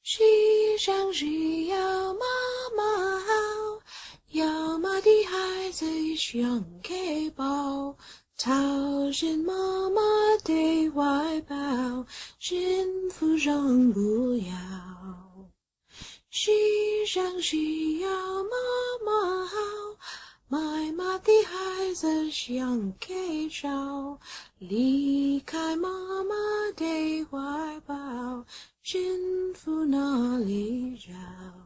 世上只有妈妈好，要妈的孩子想给抱，讨是妈妈的怀抱，幸福中不要。世上只有妈妈好，妈妈的孩子想给找，离开妈妈的怀抱，幸福哪里找？